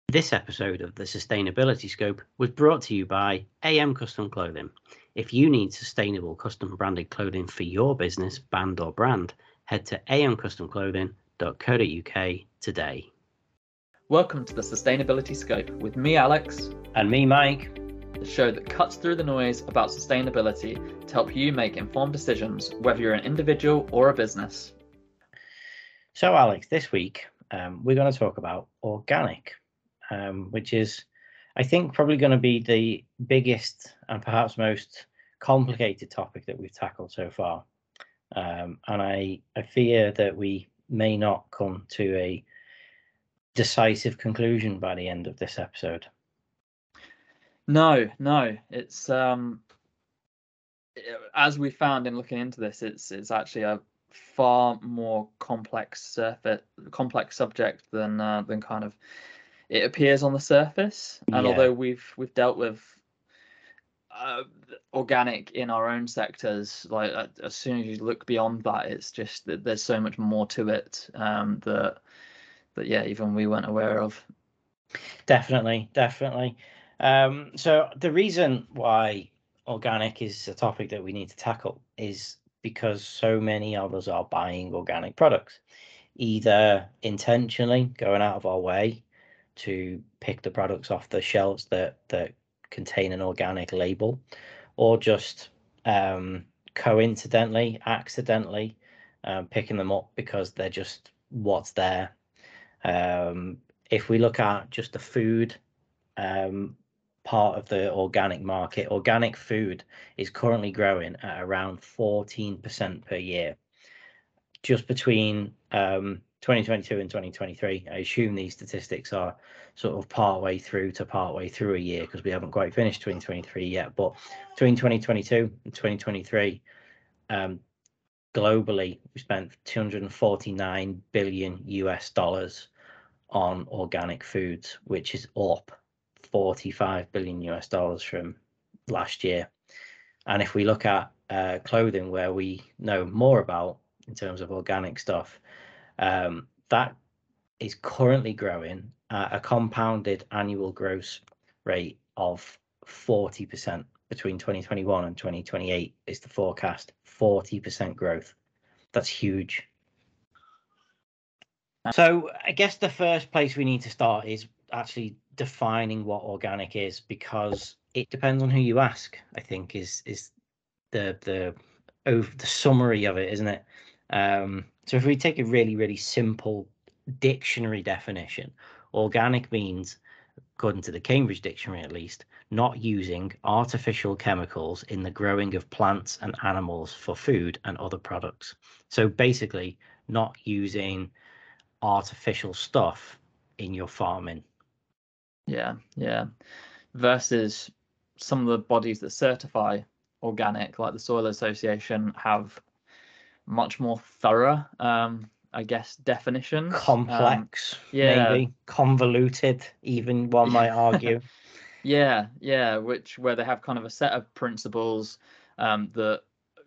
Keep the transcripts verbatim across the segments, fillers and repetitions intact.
This episode of the Sustainability Scope was brought to you by A M Custom Clothing. If you need sustainable custom branded clothing for your business, band or brand, head to a m custom clothing dot co dot u k today. Welcome to the Sustainability Scope with me, Alex. And me, Mike. The show that cuts through the noise about sustainability to help you make informed decisions, whether you're an individual or a business. So, Alex, this week um, we're going to talk about organic. Um, which is, I think, probably going to be the biggest and perhaps most complicated topic that we've tackled so far. Um, and I, I fear that we may not come to a decisive conclusion by the end of this episode. No, no, it's um, as we found in looking into this, it's it's actually a far more complex surface, complex subject than uh, than kind of it appears on the surface. And Yeah. although we've we've dealt with uh, organic in our own sectors, like uh, as soon as you look beyond that, it's just that there's so much more to it um, that that yeah, even we weren't aware of. Definitely, definitely. Um, so the reason why organic is a topic that we need to tackle is because so many of us are buying organic products, either intentionally going out of our way to pick the products off the shelves that that contain an organic label, or just um, coincidentally, accidentally um, picking them up because they're just what's there. Um, if we look at just the food um, part of the organic market, organic food is currently growing at around fourteen percent per year. Just between um, twenty twenty-two and twenty twenty-three, I assume these statistics are sort of part way through to part way through a year because we haven't quite finished twenty twenty-three yet. But between twenty twenty-two and twenty twenty-three, um, globally, we spent two hundred forty-nine billion U S dollars on organic foods, which is up forty-five billion U S dollars from last year. And if we look at uh, clothing, where we know more about in terms of organic stuff, um, that is currently growing at a compounded annual growth rate of forty percent between twenty twenty-one and twenty twenty-eight is the forecast. forty percent growth. That's huge. So I guess the first place we need to start is actually defining what organic is, because it depends on who you ask, I think, is is the the over the summary of it, isn't it? Um, so if we take a really, really simple dictionary definition, organic means, according to the Cambridge Dictionary at least, not using artificial chemicals in the growing of plants and animals for food and other products. So basically, not using artificial stuff in your farming. Yeah, yeah. Versus some of the bodies that certify organic, like the Soil Association, have much more thorough, um, I guess, definitions. Complex, um, yeah. maybe convoluted, even one might argue. Yeah, yeah, which where they have kind of a set of principles um, that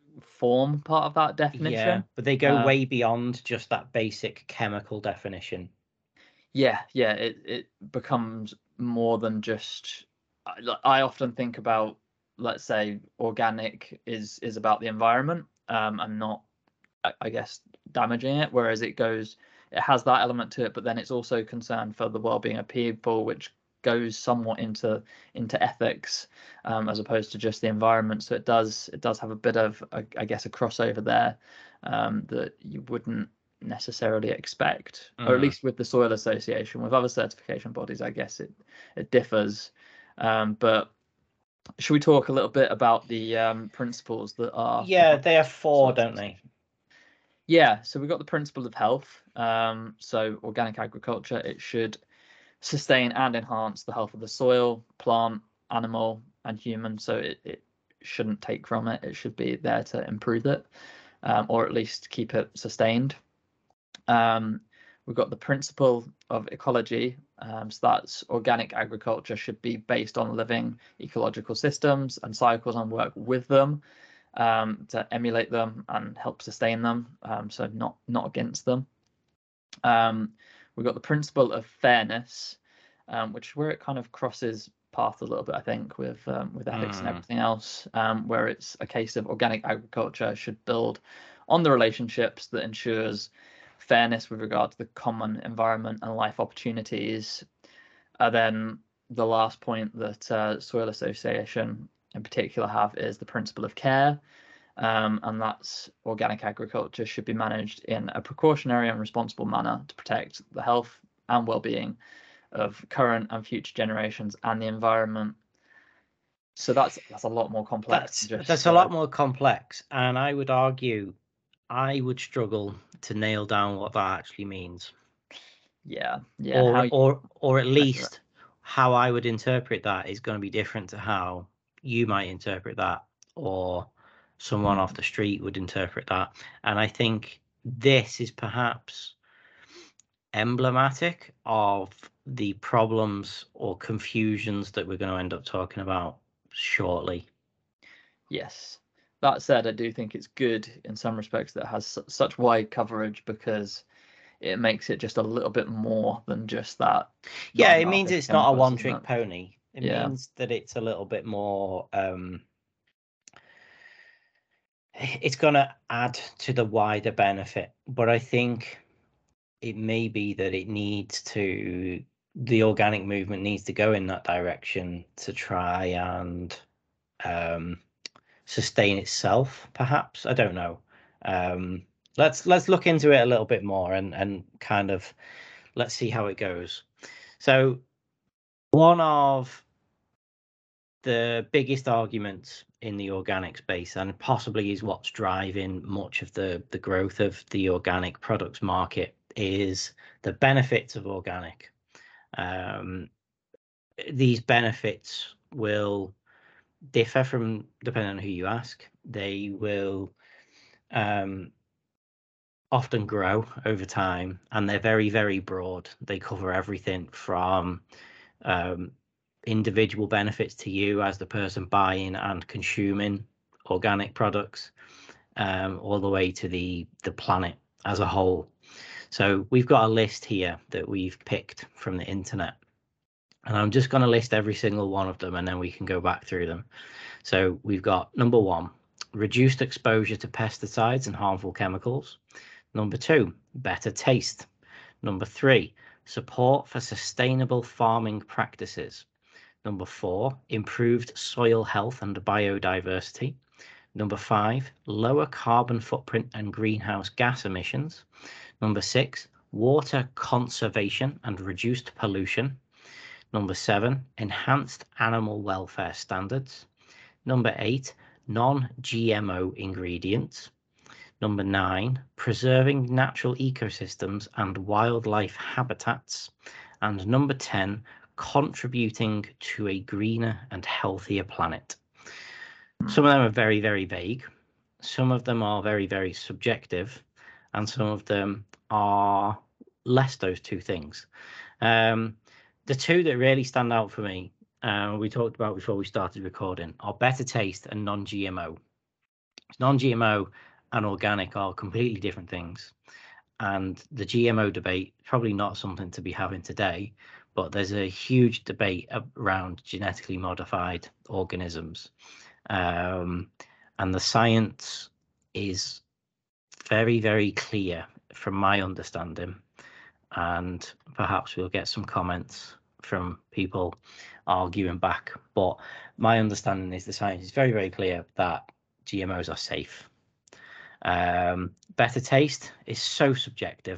form part of that definition. Yeah, but they go Uh, way beyond just that basic chemical definition. Yeah, yeah, it it becomes more than just. I, I often think about, let's say, organic is is about the environment um, and not, I, I guess, damaging it. Whereas it goes, it has that element to it, but then it's also concerned for the well-being of people, which goes somewhat into into ethics um, as opposed to just the environment. So it does it does have a bit of, a, I guess, a crossover there um, that you wouldn't necessarily expect, mm. or at least with the Soil Association. With other certification bodies, I guess it it differs. Um, but should we talk a little bit about the um, principles that are? Yeah, they have four, don't they? Yeah, so we've got the principle of health. Um, so organic agriculture, it should sustain and enhance the health of the soil, plant, animal, and human. So it, it shouldn't take from it. It should be there to improve it, um, or at least keep it sustained. Um, we've got the principle of ecology. Um, so that's organic agriculture should be based on living ecological systems and cycles and work with them um, to emulate them and help sustain them. Um, so not not against them. Um, we've got the principle of fairness. um, which is where it kind of crosses path a little bit, I think, with um, with ethics and Mm. everything else, um, where it's a case of organic agriculture should build on the relationships that ensures fairness with regard to the common environment and life opportunities. And then the last point that uh, Soil Association in particular have is the principle of care, um, and that's organic agriculture should be managed in a precautionary and responsible manner to protect the health and well-being of current and future generations and the environment. So that's that's a lot more complex That's than just that's a uh, lot more complex, and I would argue I would struggle to nail down what that actually means, yeah, yeah, and how or you or or at measure it. least how I would interpret that is going to be different to how you might interpret that, or someone off Mm. the street would interpret that. And I think this is perhaps emblematic of the problems or confusions that we're going to end up talking about shortly. Yes. That said, I do think it's good in some respects that it has su- such wide coverage, because it makes it just a little bit more than just that Yeah, it means non-artificial it's not a chemicals, doesn't one-trick it? pony. It Yeah. means that it's a little bit more um it's going to add to the wider benefit, but I think it may be that it needs to the organic movement needs to go in that direction to try and um sustain itself, perhaps. I don't know. um let's let's look into it a little bit more and and kind of let's see how it goes. So one of the biggest arguments in the organic space, and possibly is what's driving much of the the growth of the organic products market, is the benefits of organic. Um, these benefits will differ from depending on who you ask. They will um, often grow over time, and they're very, very broad. They cover everything from um, individual benefits to you as the person buying and consuming organic products, um, all the way to the the planet as a whole. So we've got a list here that we've picked from the internet, and I'm just going to list every single one of them, and then we can go back through them. So we've got number one, reduced exposure to pesticides and harmful chemicals. Number two, better taste. Number three, support for sustainable farming practices. Number four, improved soil health and biodiversity. Number five, lower carbon footprint and greenhouse gas emissions. Number six, water conservation and reduced pollution. Number seven, enhanced animal welfare standards. Number eight, non-G M O ingredients. Number nine, preserving natural ecosystems and wildlife habitats. And number ten, contributing to a greener and healthier planet. Some of them are very, very vague. Some of them are very, very subjective. And some of them are less those two things. Um, the two that really stand out for me, uh, we talked about before we started recording, are better taste and non-G M O. Non-G M O and organic are completely different things. And the G M O debate, probably not something to be having today, but there's a huge debate around genetically modified organisms. Um, and the science is very, very clear from my understanding. And perhaps we'll get some comments from people arguing back. But my understanding is the science is very, very clear that G M Os are safe. Um, better taste is so subjective.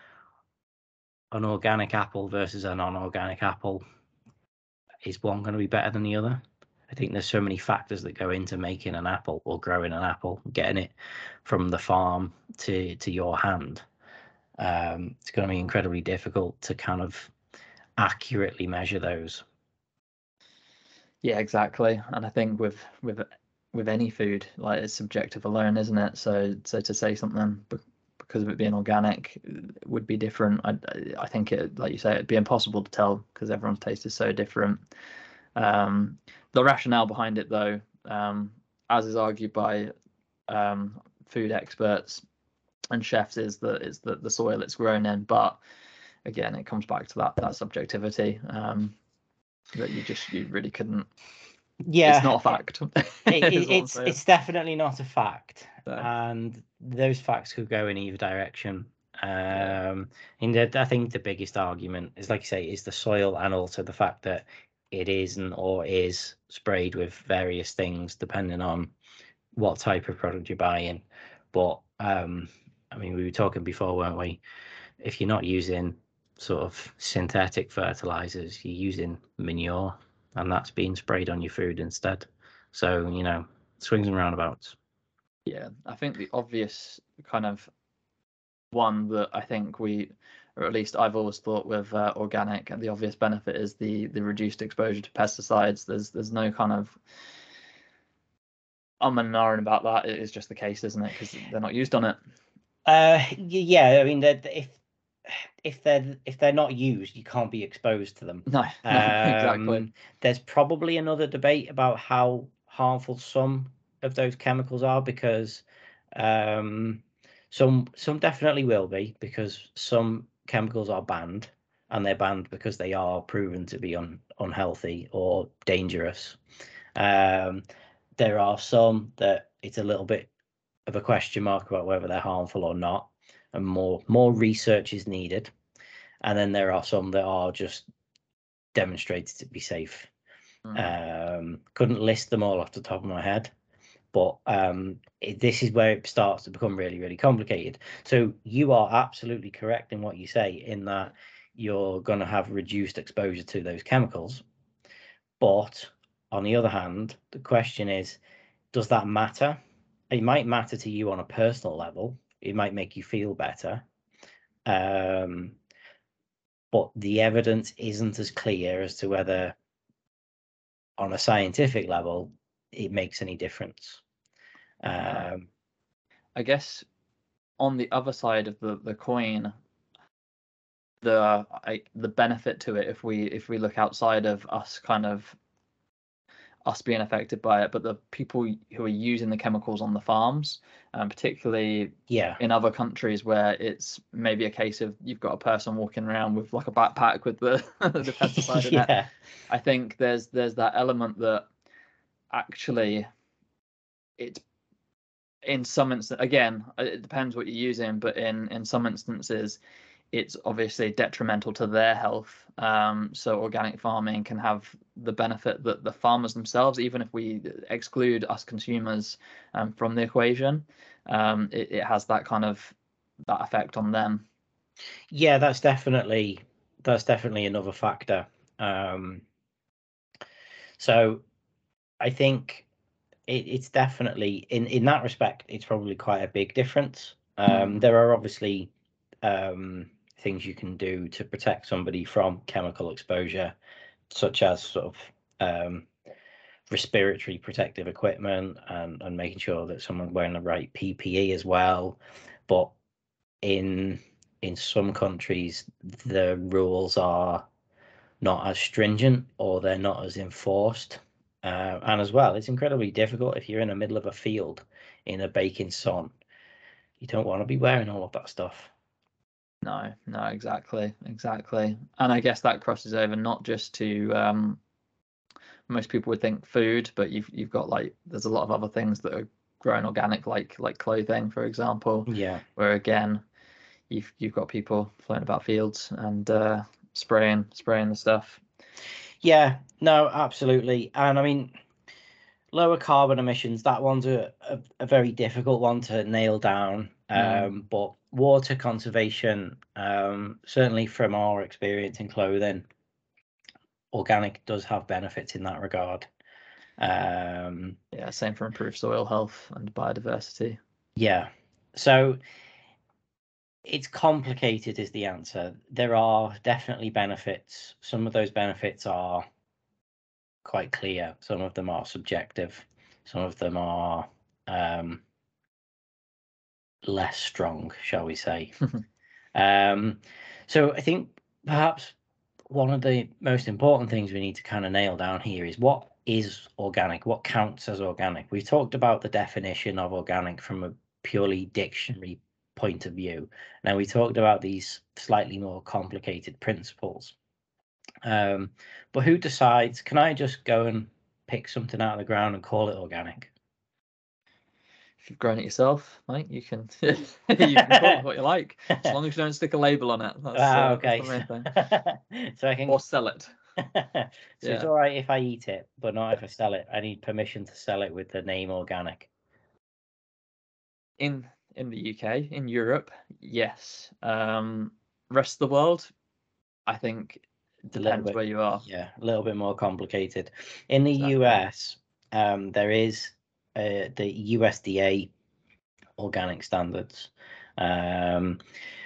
An organic apple versus a non-organic apple, is one going to be better than the other? I think there's so many factors that go into making an apple or growing an apple, getting it from the farm to to your hand. Um, it's going to be incredibly difficult to kind of accurately measure those. Yeah, exactly. And I think with with with any food, like, it's subjective alone, isn't it? So so to say something be- because of it being organic would be different. I I think it, like you say, it'd be impossible to tell because everyone's taste is so different. Um, the rationale behind it, though, um, as is argued by um, food experts and chefs, is that it's the, the soil it's grown in. But again, it comes back to that that subjectivity, um, that you just you really couldn't. Yeah, it's not a fact. it, it, it's it's definitely not a fact, so. and those facts could go in either direction. Um, Yeah. and the, I think the biggest argument is, like you say, is the soil, and also the fact that it isn't or is sprayed with various things depending on what type of product you're buying. But um, I mean, we were talking before, weren't we? If you're not using sort of synthetic fertilizers, you're using manure, and that's being sprayed on your food instead. So, you know, swings and roundabouts. Yeah, I think the obvious kind of one that I think we, or at least I've always thought with uh, organic, and the obvious benefit is the the reduced exposure to pesticides. There's there's no kind of um and ahhing about that. It is just the case, isn't it? Because they're not used on it. Uh, yeah, I mean, if if they're if they're not used, you can't be exposed to them. No, no, Um, exactly. There's probably another debate about how harmful some of those chemicals are, because um, some some definitely will be, because some chemicals are banned, and they're banned because they are proven to be un, unhealthy or dangerous. Um, there are some that it's a little bit of a question mark about whether they're harmful or not, and more more research is needed. And then there are some that are just demonstrated to be safe. Mm. Um, couldn't list them all off the top of my head, but um, it, this is where it starts to become really, really complicated. So you are absolutely correct in what you say, in that you're going to have reduced exposure to those chemicals. But on the other hand, the question is, does that matter? It might matter to you on a personal level. It might make you feel better. Um, but the evidence isn't as clear as to whether, on a scientific level, it makes any difference. Uh, Um, I guess on the other side of the, the coin, the I, the benefit to it, if we if we look outside of us kind of us being affected by it, but the people who are using the chemicals on the farms, um, particularly yeah, in other countries where it's maybe a case of you've got a person walking around with like a backpack with the the pesticide in it. yeah, I think there's there's that element that actually it's in some instances, again, it depends what you're using, but in in some instances it's obviously detrimental to their health. Um, so organic farming can have the benefit that the farmers themselves, even if we exclude us consumers um, from the equation, um, it, it has that kind of that effect on them. yeah. That's definitely that's definitely another factor. Um, so I think it, it's definitely, in in that respect, it's probably quite a big difference. Um, Mm. there are obviously um, things you can do to protect somebody from chemical exposure, such as sort of um, respiratory protective equipment, and, and making sure that someone's wearing the right P P E as well. But in in some countries, the rules are not as stringent, or they're not as enforced. Uh, and as well, it's incredibly difficult if you're in the middle of a field in a baking sun. You don't want to be wearing all of that stuff. No, no, exactly, exactly. And I guess that crosses over not just to um, most people would think food, but you've you've got like there's a lot of other things that are grown organic, like like clothing, for example, Yeah. where again you've you've got people floating about fields and uh, spraying spraying the stuff. Yeah, no, absolutely. And I mean, lower carbon emissions, that one's a, a, a very difficult one to nail down. Mm. Um, but water conservation, um, certainly from our experience in clothing, organic does have benefits in that regard. Um, Yeah, same for improved soil health and biodiversity. yeah. So it's complicated is the answer. There are definitely benefits. Some of those benefits are quite clear. Some of them are subjective. Some of them are um, less strong, shall we say. um, so I think perhaps one of the most important things we need to kind of nail down here is, what is organic? What counts as organic? We've talked about the definition of organic from a purely dictionary point of view. Now, we talked about these slightly more complicated principles. Um, but who decides? Can I just go and pick something out of the ground and call it organic? If you've grown it yourself, mate, you can you can call it what you like, as long as you don't stick a label on it. That's, Ah, uh, okay. that's the main thing. So I can Or sell it. so Yeah. It's all right if I eat it, but not if I sell it. I need permission to sell it with the name organic. In in the U K, in Europe, yes. Um, rest of the world, I think it A little depends bit, where you are. yeah, a little bit more complicated. In the Exactly. U S, um, there is uh, the U S D A organic standards. Um,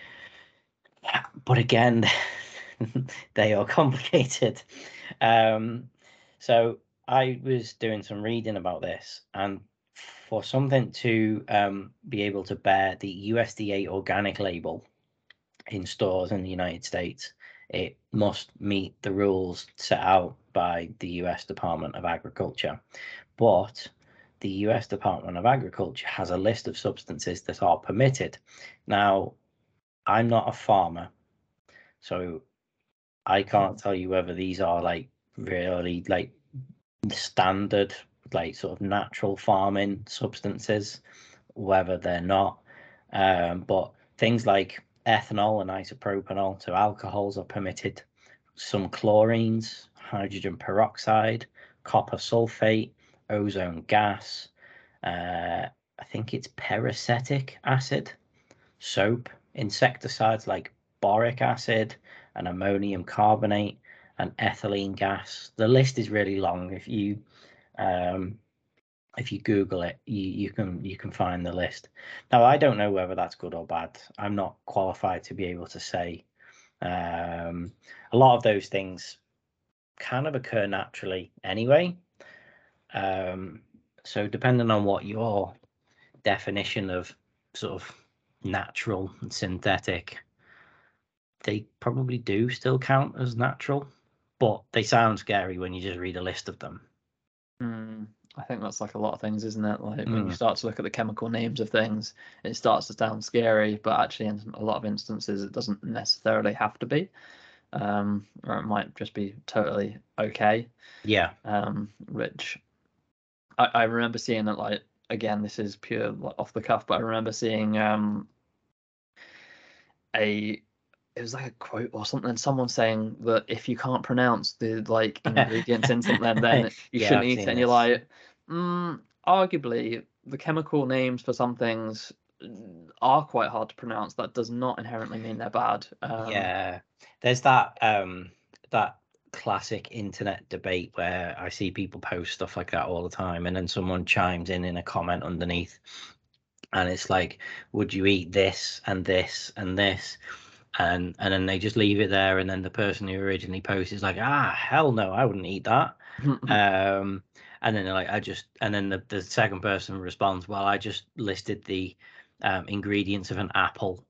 but again, they are complicated. Um, so I was doing some reading about this, and for something to um, be able to bear the U S D A organic label in stores in the United States, it must meet the rules set out by the U S Department of Agriculture. But the U S Department of Agriculture has a list of substances that are permitted. Now, I'm not a farmer, so I can't tell you whether these are like really like standard, like sort of natural farming substances, whether they're not. Um, but things like ethanol and isopropanol, so alcohols, are permitted. Some chlorines, hydrogen peroxide, copper sulfate, ozone gas. Uh, I think it's peracetic acid, soap, insecticides like boric acid and ammonium carbonate and ethylene gas. The list is really long. If you um, if you Google it, you, you can you can find the list. Now, I don't know whether that's good or bad. I'm not qualified to be able to say. Um, a lot of those things kind of occur naturally anyway. Um, so depending on what your definition of sort of natural and synthetic, they probably do still count as natural, but they sound scary when you just read a list of them. Mm, I think that's like a lot of things, isn't it? Like when you Mm. start to look at the chemical names of things, it starts to sound scary, but actually in a lot of instances it doesn't necessarily have to be. Um, or it might just be totally okay. Yeah. Um, which I, I remember seeing it, like, again, this is pure like, off the cuff, but I remember seeing um a it was like a quote or something, someone saying that if you can't pronounce the like ingredients in something, then you Yeah, shouldn't I've eat it. seen And you're this. like, mm, arguably, the chemical names for some things are quite hard to pronounce. That does not inherently mean they're bad. Um, Yeah, there's that um that classic internet debate where I see people post stuff like that all the time, and then someone chimes in in a comment underneath, and it's like, would you eat this and this and this? And and then they just leave it there, and then the person who originally posted is like, ah, hell no, I wouldn't eat that. Um, and then they're like, I just, and then the, the second person responds, well, I just listed the um, ingredients of an apple.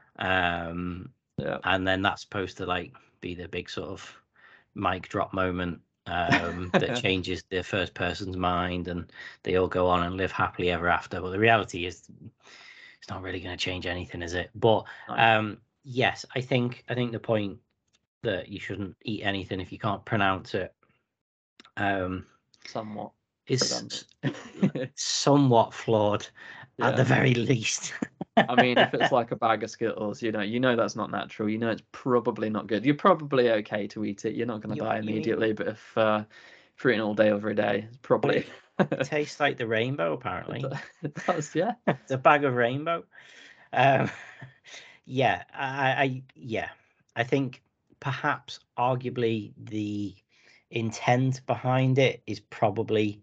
Um, yeah. and then that's supposed to like be the big sort of mic drop moment um, that changes the first person's mind, and they all go on and live happily ever after. But the reality is, it's not really going to change anything, is it? But um, yes, I think I think the point that you shouldn't eat anything if you can't pronounce it um, Somewhat is redundant. somewhat flawed at the Yeah. very least. I mean, if it's like a bag of Skittles, you know, you know that's not natural. You know it's probably not good. You're probably okay to eat it. You're not going to You, die you immediately. But if uh, if you're eating all day every day, it's but probably it tastes like the rainbow, it apparently. do- it does. Yeah. It's a bag of rainbow. Um, yeah, I, I yeah, I think perhaps arguably the intent behind it is probably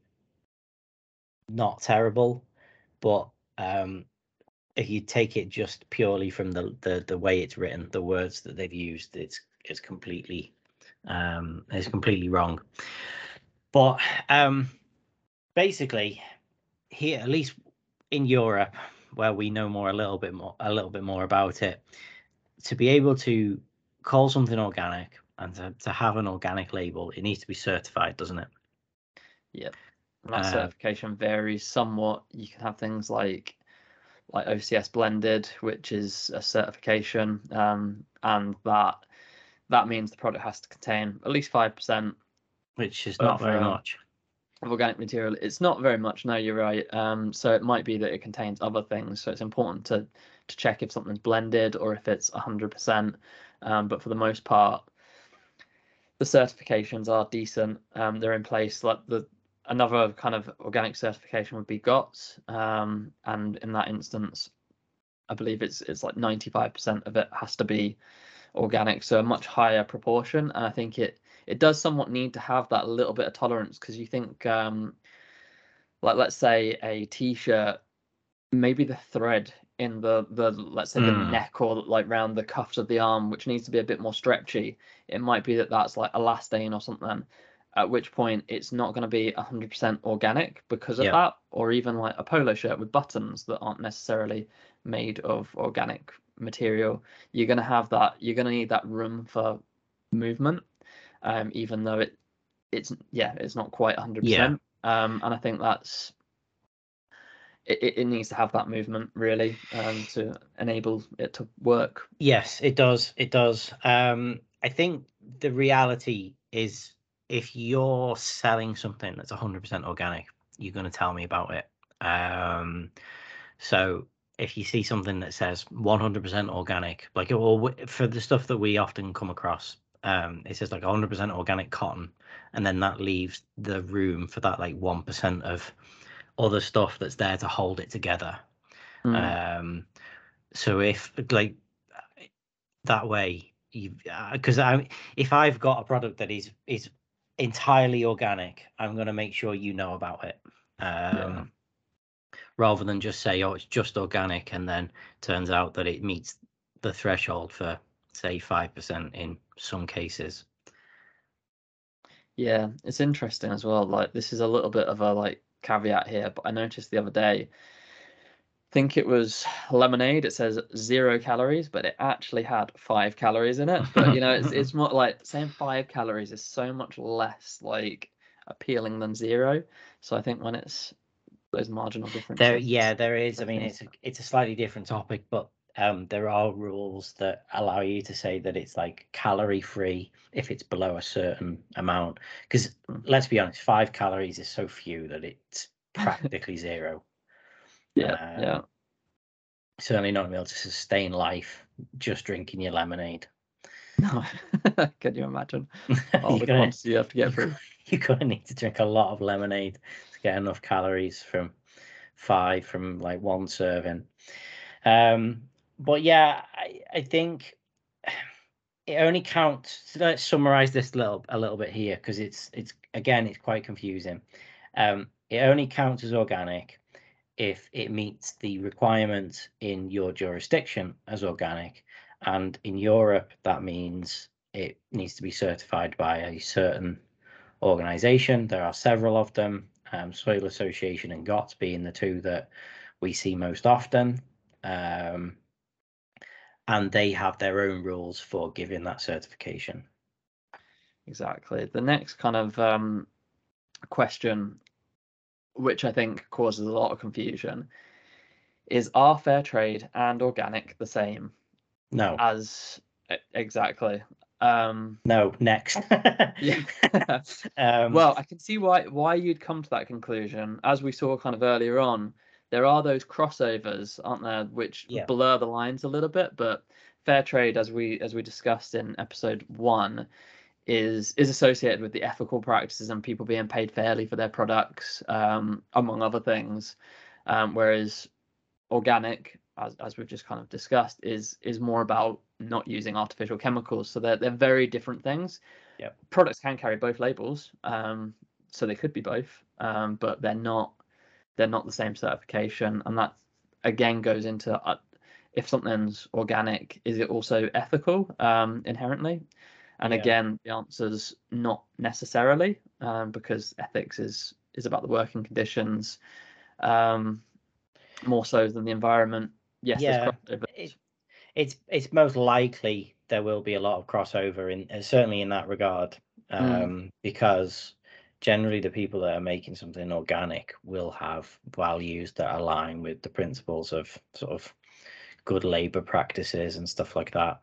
not terrible, but um, if you take it just purely from the, the the way it's written, the words that they've used, it's it's completely um, it's completely wrong. But um, basically, here, at least in Europe, where we know more a little bit more a little bit more about it, to be able to call something organic and to, to have an organic label, it needs to be certified, doesn't it? Yep. And that Uh, certification varies somewhat. You can have things like like O C S blended, which is a certification, um, and that that means the product has to contain at least five percent, which is not of, very um, much. Of organic material. It's not very much. No, you're right. Um, so it might be that it contains other things. So it's important to to check if something's blended or if it's one hundred percent. Um, but for the most part, the certifications are decent. Um, they're in place. Like the another kind of organic certification would be G O T S, um, and in that instance, I believe it's it's like ninety-five percent of it has to be organic, so a much higher proportion. And I think it it does somewhat need to have that little bit of tolerance, because you think, um, like let's say a t-shirt, maybe the thread in the the let's say the Mm. neck or like round the cuffs of the arm, which needs to be a bit more stretchy, it might be that that's like elastane or something, at which point it's not going to be one hundred percent organic because of Yeah. that. Or even like a polo shirt with buttons that aren't necessarily made of organic material, you're going to have that, you're going to need that room for movement, um, even though it it's yeah it's not quite one hundred percent. Yeah. Um, and I think that's it, it needs to have that movement really, um, to enable it to work. Yes, it does. It does. Um, I think the reality is, if you're selling something that's one hundred percent organic, you're going to tell me about it. Um, so if you see something that says one hundred percent organic, like, or for the stuff that we often come across, um, it says like one hundred percent organic cotton, and then that leaves the room for that like one percent of other stuff that's there to hold it together. Mm. Um, so if like that way, you because I if I've got a product that is is entirely organic, I'm going to make sure you know about it. Um, Yeah. Rather than just say, oh, it's just organic, and then turns out that it meets the threshold for, say, five percent in some cases. Yeah, it's interesting as well. Like this is a little bit of a like caveat here, but I noticed the other day, I think it was lemonade. It says zero calories, but it actually had five calories in it. But you know, it's it's more like saying five calories is so much less like appealing than zero. So I think when it's those marginal differences, There, yeah, there is. I mean, okay. it's a, it's a slightly different topic, but um, there are rules that allow you to say that it's like calorie free if it's below a certain amount. Because Mm. let's be honest, five calories is so few that it's practically zero. Yeah, Um, yeah. Certainly not able to sustain life just drinking your lemonade. No, can you imagine all you're the gonna quantity you have to get you're, through? you're gonna need to drink a lot of lemonade to get enough calories from five from like one serving. Um, but yeah, I, I think it only counts. So let's summarize this little a little bit here, because it's it's again it's quite confusing. Um, it only counts as organic if it meets the requirement in your jurisdiction as organic, and in Europe that means it needs to be certified by a certain organization. There are several of them, um, Soil Association and G O T S being the two that we see most often. Um, and they have their own rules for giving that certification. Exactly. The next kind of um, question, which I think causes a lot of confusion, is are fair trade and organic the same No, as exactly? Um, no, next. yeah. um, Well, I can see why why you'd come to that conclusion. As we saw kind of earlier on, there are those crossovers, aren't there, which yeah, blur the lines a little bit. But fair trade, as we as we discussed in episode one, is is associated with the ethical practices and people being paid fairly for their products, um, among other things. Um, whereas organic, as, as we've just kind of discussed, is is more about not using artificial chemicals. So they're they're very different things. yeah, Products can carry both labels, um, so they could be both, um, but they're not they're not the same certification, and that again goes into uh, if something's organic, is it also ethical, um, inherently? And yeah, again, the answer's not necessarily, um, because ethics is is about the working conditions, um, more so than the environment. Yes, there's yeah. crossovers. It, it's it's most likely there will be a lot of crossover in uh, certainly in that regard, Mm, um, because generally the people that are making something organic will have values that align with the principles of sort of good labor practices and stuff like that.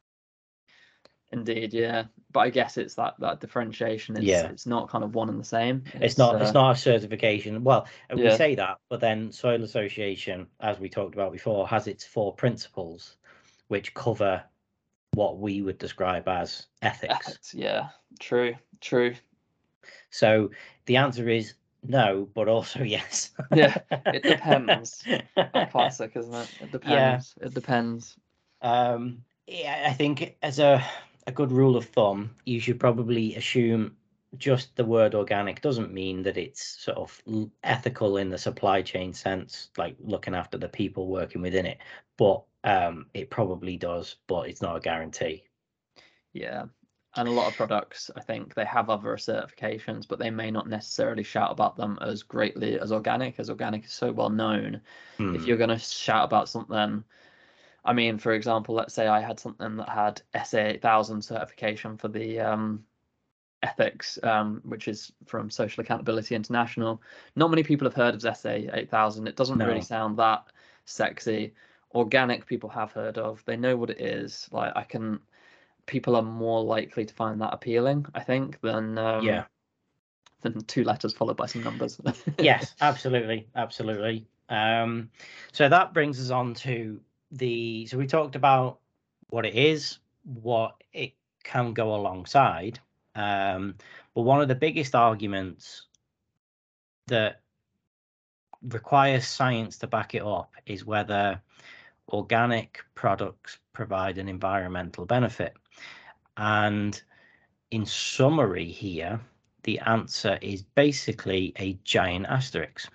Indeed, yeah. But I guess it's that that differentiation. It's Yeah. it's not kind of one and the same. It's, It's not uh, it's not a certification. Well, we yeah, say that, but then Soil Association, as we talked about before, has its four principles, which cover what we would describe as ethics. ethics. Yeah, true, true. So the answer is no, but also yes. Yeah, it depends. A classic, isn't it? It depends. Yeah. It depends. Um, yeah, I think as a a good rule of thumb, you should probably assume just the word organic doesn't mean that it's sort of l- ethical in the supply chain sense, like looking after the people working within it. But um, it probably does, but it's not a guarantee. Yeah. And a lot of products, I think they have other certifications, but they may not necessarily shout about them as greatly as organic, as organic is so well known. Hmm. If you're going to shout about something, I mean, for example, let's say I had something that had S A eight thousand certification for the um, ethics, um, which is from Social Accountability International. Not many people have heard of S A eight thousand. It doesn't No. really sound that sexy. Organic people have heard of. They know what it is. Like I can, people are more likely to find that appealing, I think, than um, Yeah. than two letters followed by some numbers. Yes, absolutely, absolutely. Um, so that brings us on to the. So we talked about what it is, what it can go alongside. Um, but one of the biggest arguments that requires science to back it up is whether organic products provide an environmental benefit. And in summary, here, the answer is basically a giant asterisk.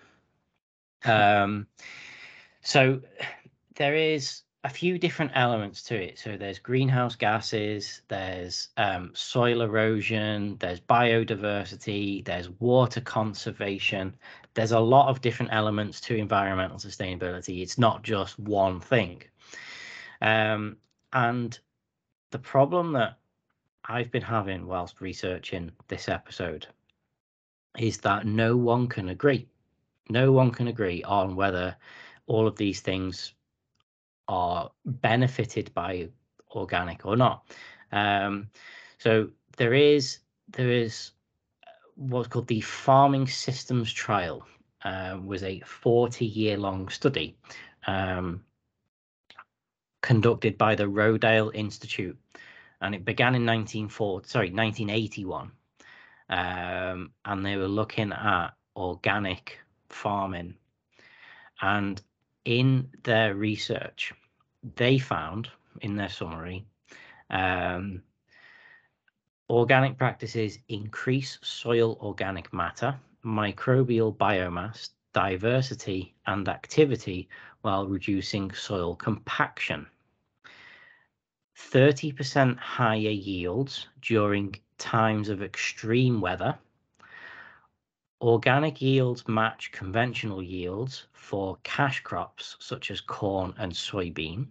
Um, so there is a few different elements to it. So there's greenhouse gases, there's um, soil erosion, there's biodiversity, there's water conservation. There's a lot of different elements to environmental sustainability. It's not just one thing. Um, and the problem that I've been having whilst researching this episode is that no one can agree. No one can agree on whether all of these things are benefited by organic or not. Um, so there is there is what's called the Farming Systems Trial, uh, was a forty year long study um, conducted by the Rodale Institute, and it began in nineteen forty, sorry, nineteen eighty-one, um, and they were looking at organic farming, and in their research, they found in their summary, um, organic practices increase soil organic matter, microbial biomass, diversity, and activity while reducing soil compaction. thirty percent higher yields during times of extreme weather. Organic yields match conventional yields for cash crops such as corn and soybean.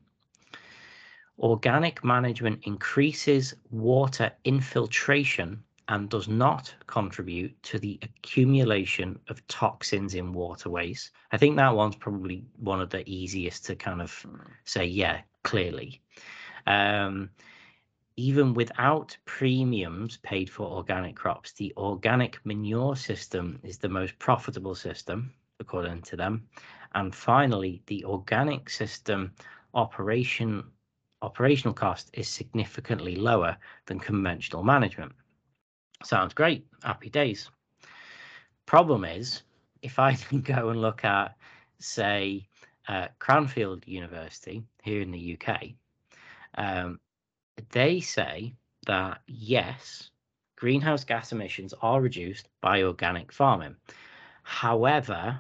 Organic management increases water infiltration and does not contribute to the accumulation of toxins in waterways. I think that one's probably one of the easiest to kind of say, yeah, clearly. Um, even without premiums paid for organic crops, the organic manure system is the most profitable system, according to them. And finally, the organic system operation operational cost is significantly lower than conventional management. Sounds great. Happy days. Problem is, if I can go and look at, say, uh, Cranfield University here in the U K, um, they say that yes, greenhouse gas emissions are reduced by organic farming. However,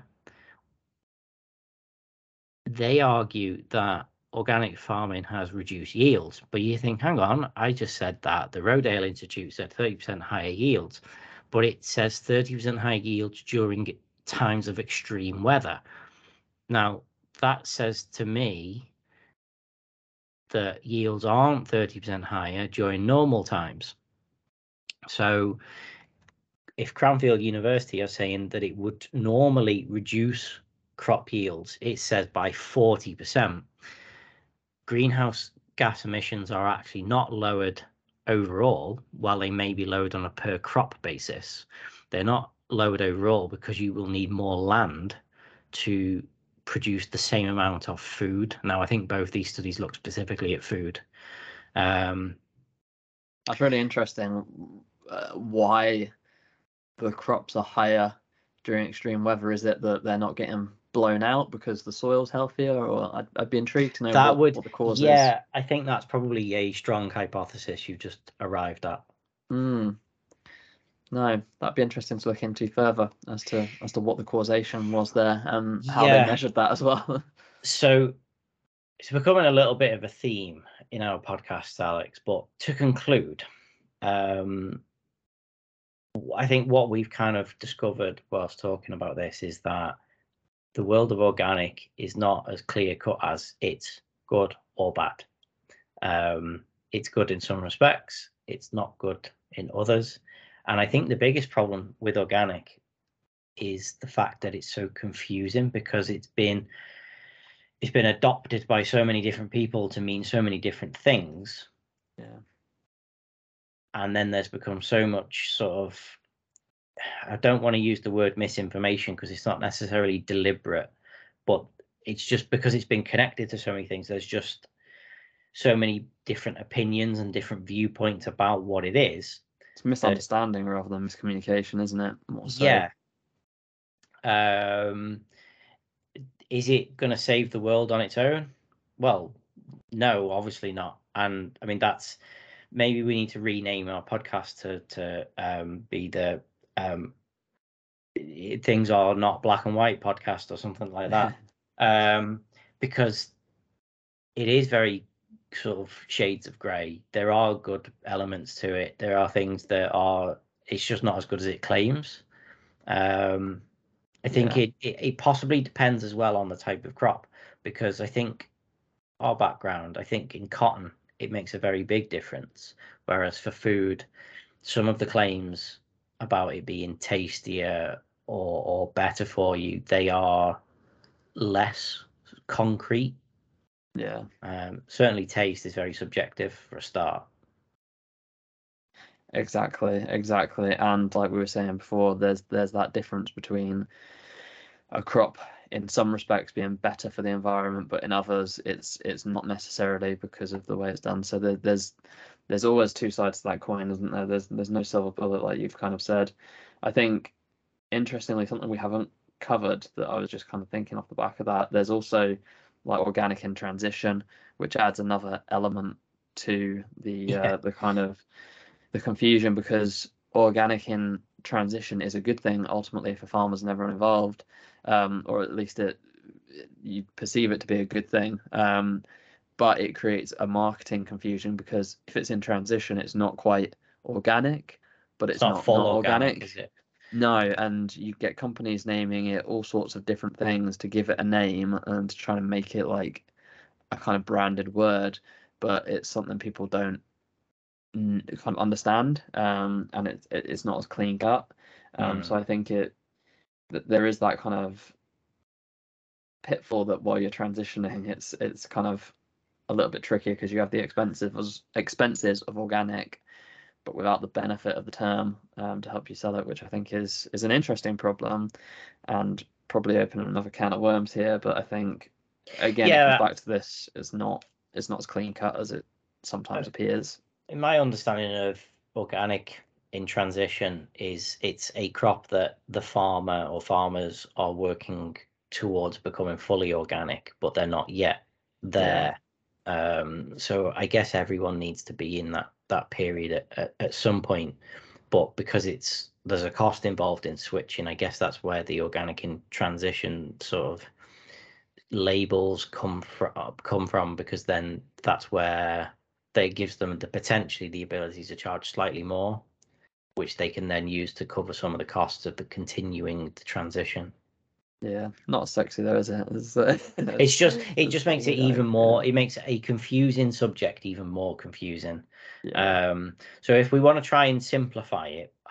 they argue that organic farming has reduced yields. But you think, hang on, I just said that the Rodale Institute said thirty percent higher yields, but it says thirty percent higher yields during times of extreme weather. Now, that says to me that yields aren't thirty percent higher during normal times. So if Cranfield University are saying that it would normally reduce crop yields, it says by forty percent, greenhouse gas emissions are actually not lowered overall, while they may be lowered on a per crop basis. They're not lowered overall because you will need more land to produce the same amount of food. Now, I think both these studies look specifically at food. Um, That's really interesting. Uh, why the crops are higher during extreme weather? Is it that they're not getting blown out because the soil's healthier? Or I'd, I'd be intrigued to know that what, would, what the cause yeah, is. I think that's probably a strong hypothesis you've just arrived at. Mm. No, that'd be interesting to look into further as to as to what the causation was there and how they Yeah. measured that as well. So it's becoming a little bit of a theme in our podcast, Alex. But to conclude, um, I think what we've kind of discovered whilst talking about this is that the world of organic is not as clear cut as it's good or bad. Um, it's good in some respects, it's not good in others. And I think the biggest problem with organic is the fact that it's so confusing because it's been it's been adopted by so many different people to mean so many different things. Yeah. And then there's become so much sort of, I don't want to use the word misinformation because it's not necessarily deliberate, but it's just because it's been connected to so many things. There's just so many different opinions and different viewpoints about what it is. It's misunderstanding rather than miscommunication, isn't it? More so. Yeah. Um, is it going to save the world on its own? Well, no, obviously not. And I mean, that's maybe we need to rename our podcast to to um, be the um, things are not black and white podcast or something like that. um, because it is very sort of shades of grey. There are good elements to it. There are things that are, it's just not as good as it claims. Um, I think Yeah. it, it, it possibly depends as well on the type of crop, because I think our background, I think in cotton, it makes a very big difference. Whereas for food, some of the claims about it being tastier or, or better for you, they are less concrete. Yeah. Um, certainly, taste is very subjective for a start. Exactly, exactly. And like we were saying before, there's there's that difference between a crop in some respects being better for the environment, but in others it's it's not necessarily because of the way it's done. So there, there's there's always two sides to that coin, isn't there? There's there's no silver bullet, like you've kind of said. I think interestingly, something we haven't covered that I was just kind of thinking off the back of that, there's also like organic in transition, which adds another element to the Yeah. uh, the kind of the confusion, because organic in transition is a good thing ultimately for farmers and everyone involved, um, or at least it you perceive it to be a good thing. Um, but it creates a marketing confusion because if it's in transition, it's not quite organic, but it's, It's not not full not organic, organic. is it? No, and you get companies naming it all sorts of different things to give it a name and to try and make it like a kind of branded word, but it's something people don't kind of understand, um, and it's it's not as clean cut. Um, Hmm. so I think it that there is that kind of pitfall that while you're transitioning, it's it's kind of a little bit tricky because you have the expensive expenses of organic, but without the benefit of the term um, to help you sell it, which I think is is an interesting problem, and probably opening another can of worms here. But I think again, it comes Yeah, back to this: it's not it's not as clean cut as it sometimes appears. in my understanding of organic in transition is it's a crop that the farmer or farmers are working towards becoming fully organic, but they're not yet Yeah, there. Um, so I guess everyone needs to be in that that period at, at, at some point, but because it's there's a cost involved in switching, I guess that's where the organic in transition sort of labels come from come from, because then that's where they gives them the potentially the ability to charge slightly more, which they can then use to cover some of the costs of the continuing the transition. yeah, not sexy though, is it? It's, uh, It's just it it's just makes it organic, even more, yeah. it makes a confusing subject even more confusing. Yeah, Um, so if we want to try and simplify it,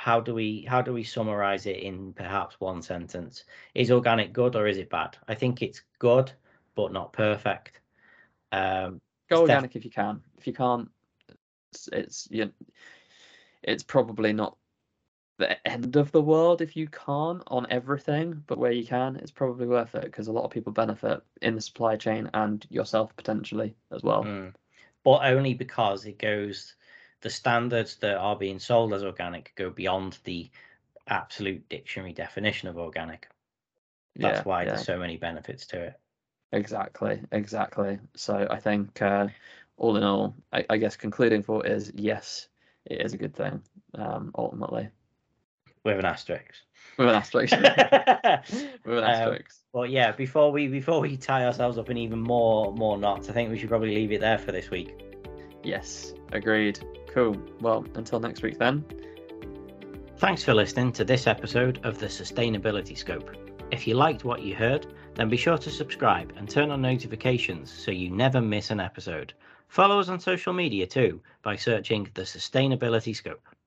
how do we how do we summarize it in perhaps one sentence? Is organic good or is it bad? I think it's good, but not perfect. Um, Go it's def- organic if you can. If you can't, it's, it's you know, it's probably not the end of the world if you can't on everything, but where you can, it's probably worth it because a lot of people benefit in the supply chain and yourself potentially as well. Mm. But only because it goes, the standards that are being sold as organic go beyond the absolute dictionary definition of organic. That's Yeah, why yeah. there's so many benefits to it. Exactly, exactly. So I think uh, all in all, I, I guess concluding thought is yes, it is a good thing, um, ultimately. With an asterisk. With an asterisk. With an asterisk. Um, well, yeah. Before we before we tie ourselves up in even more more knots, I think we should probably leave it there for this week. Yes, agreed. Cool. Well, until next week then. Thanks for listening to this episode of the Sustainability Scope. If you liked what you heard, then be sure to subscribe and turn on notifications so you never miss an episode. Follow us on social media too by searching the Sustainability Scope.